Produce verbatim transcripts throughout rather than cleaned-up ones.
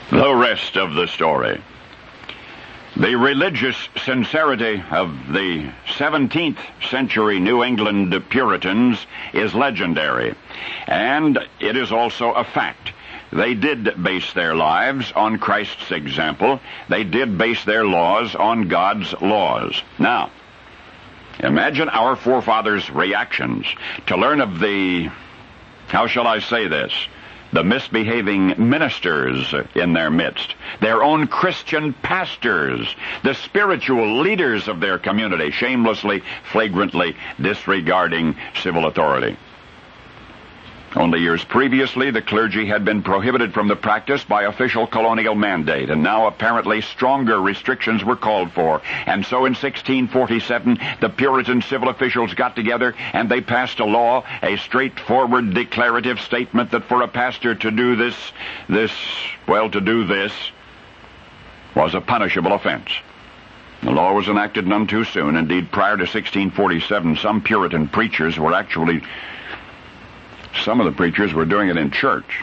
The rest of the story. The religious sincerity of the seventeenth century New England Puritans is legendary, and it is also a fact. They did base their lives on Christ's example. They did base their laws on God's laws. Now, imagine our forefathers' reactions to learn of the, how shall I say this, the misbehaving ministers in their midst, their own Christian pastors, the spiritual leaders of their community, shamelessly, flagrantly disregarding civil authority. Only years previously, the clergy had been prohibited from the practice by official colonial mandate, and now apparently stronger restrictions were called for. And so in sixteen forty-seven, the Puritan civil officials got together and they passed a law, a straightforward declarative statement that for a pastor to do this, this, well, to do this was a punishable offense. The law was enacted none too soon. Indeed, prior to sixteen forty-seven, some Puritan preachers were actually Some of the preachers were doing it in church.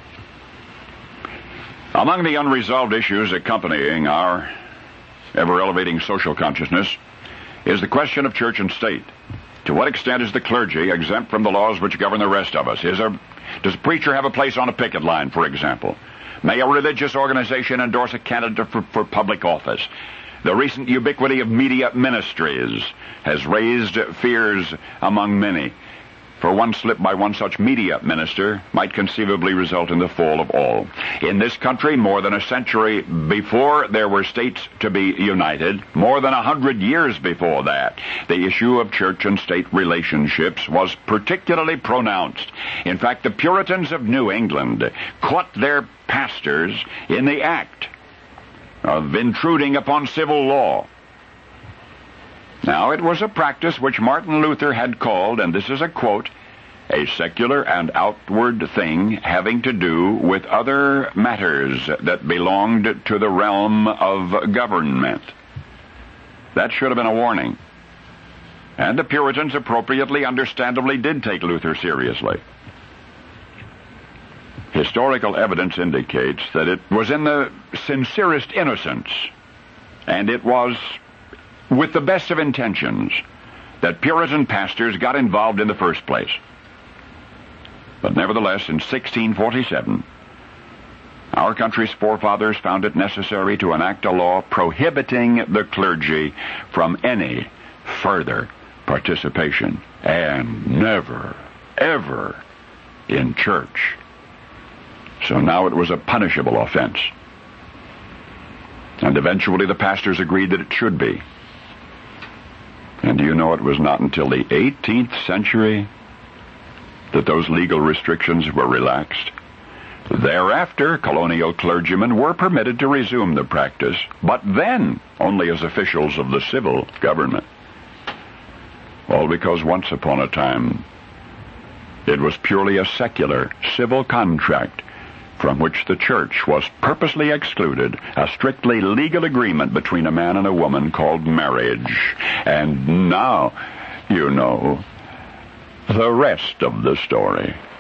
Among the unresolved issues accompanying our ever-elevating social consciousness is the question of church and state. To what extent is the clergy exempt from the laws which govern the rest of us? Is there, does a preacher have a place on a picket line, for example? May a religious organization endorse a candidate for, for public office? The recent ubiquity of media ministries has raised fears among many. For one slip by one such media minister might conceivably result in the fall of all. In this country, more than a century before there were states to be united, more than a hundred years before that, the issue of church and state relationships was particularly pronounced. In fact, the Puritans of New England caught their pastors in the act of intruding upon civil law. Now, it was a practice which Martin Luther had called, and this is a quote, a secular and outward thing having to do with other matters that belonged to the realm of government. That should have been a warning. And the Puritans appropriately, understandably, did take Luther seriously. Historical evidence indicates that it was in the sincerest innocence, and it was with the best of intentions, that Puritan pastors got involved in the first place. But nevertheless, in sixteen forty-seven, our country's forefathers found it necessary to enact a law prohibiting the clergy from any further participation, and never, ever in church. So now it was a punishable offense. And eventually the pastors agreed that it should be. And do you know it was not until the eighteenth century that those legal restrictions were relaxed? Thereafter, colonial clergymen were permitted to resume the practice, but then only as officials of the civil government. All because once upon a time it was purely a secular civil contract from which the church was purposely excluded, a strictly legal agreement between a man and a woman called marriage. And now you know the rest of the story.